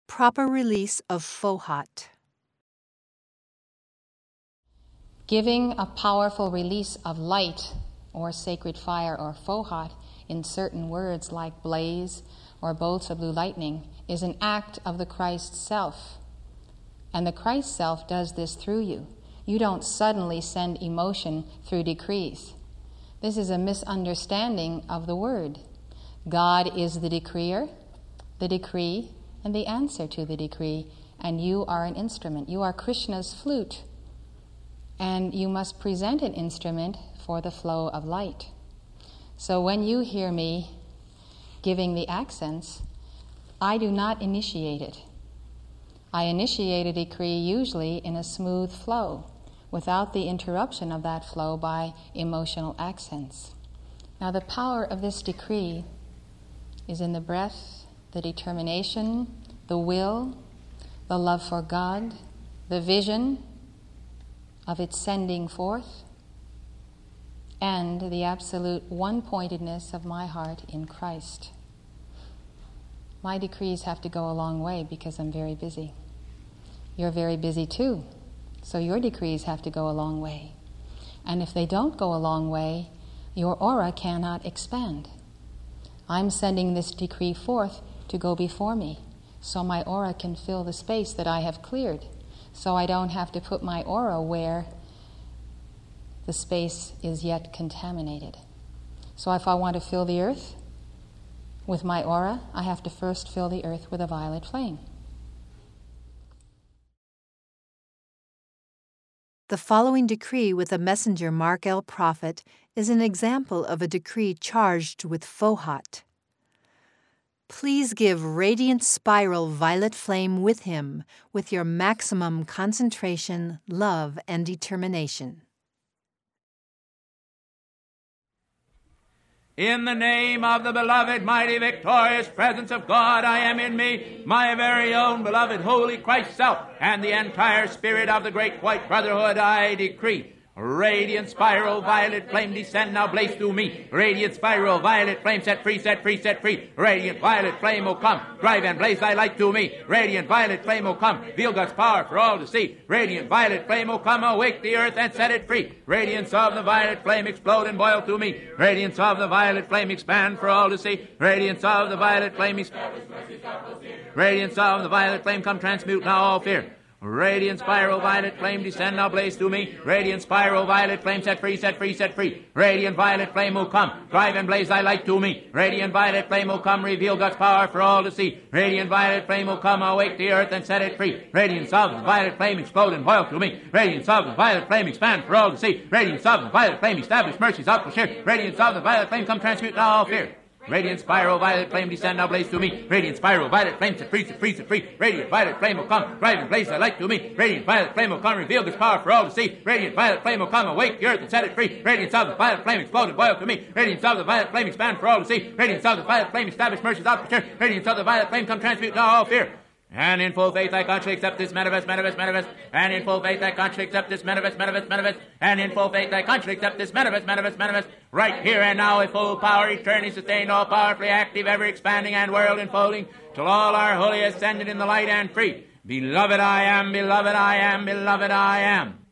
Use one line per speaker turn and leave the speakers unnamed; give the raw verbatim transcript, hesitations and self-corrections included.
Proper release of Fohat.
Giving a powerful release of light or sacred fire or Fohat in certain words like blaze or bolts of blue lightning is an act of the Christ self. And the Christ self does this through you. You don't suddenly send emotion through decrees. This is a misunderstanding of the word. God is the decreer, the decree, and the answer to the decree, and you are an instrument. You are Krishna's flute, and you must present an instrument for the flow of light. So when you hear me giving the accents, I do not initiate it. I initiate a decree usually in a smooth flow, without the interruption of that flow by emotional accents. Now the power of this decree is in the breath, the determination, the will, the love for God, the vision of its sending forth, and the absolute one-pointedness of my heart in Christ. My decrees have to go a long way because I'm very busy. You're very busy too, so your decrees have to go a long way. And if they don't go a long way, your aura cannot expand. I'm sending this decree forth to go before me, so my aura can fill the space that I have cleared, so I don't have to put my aura where the space is yet contaminated. So if I want to fill the earth with my aura, I have to first fill the earth with a violet flame.
The following decree with the messenger Mark L. Prophet is an example of a decree charged with Fohat. Please give radiant spiral violet flame with him with your maximum concentration, love, and determination.
In the name of the beloved, mighty, victorious presence of God, I am in me, my very own beloved, holy Christ self, and the entire spirit of the great white brotherhood, I decree. Radiant spiral violet flame descend now blaze through me. Radiant spiral violet flame set free, set free, set free. Radiant violet flame, O come, drive and blaze thy light through me. Radiant violet flame, O come, reveal God's power for all to see. Radiant violet flame, O come, awake the earth and set it free. Radiance of the violet flame explode and boil through me. Radiance of the violet flame expand for all to see. Radiance of the violet flame expand. Radiance of the violet flame come transmute now all fear. Radiant spiral violet flame descend now blaze through me. Radiant spiral violet flame set free, set free, set free. Radiant violet flame will come, drive and blaze thy light to me. Radiant violet flame will come, reveal God's power for all to see. Radiant violet flame will come, awake the earth and set it free. Radiance of the violet flame explode and boil through me. Radiance of the violet flame expand for all to see. Radiance of the violet flame establish mercies out for share. Radiance of the violet flame come transmute now all fear. Radiant spiral violet flame descend now blaze to me. Radiant spiral violet flame set free, set free, set free. Radiant violet flame will come, drive and blaze thy light to me. Radiant violet flame will come, reveal God's power for all to see. Radiant violet flame will come, awake the earth and set it free. Radiance of the violet flame explode and boil to me. Radiance of the violet flame expand for all to see. Radiance of the violet flame establish mercies out for sure. Radiance of the violet flame come transmute now all fear. And in full faith I consciously accept this manifest, manifest, manifest. And in full faith I consciously accept this manifest, manifest, manifest. And in full faith I consciously accept this manifest, manifest, manifest. Right here and now with full power, eternally sustained, all powerfully active, ever expanding and world enfolding, till all are wholly ascended in the light and free. Beloved I am, beloved I am, beloved I am.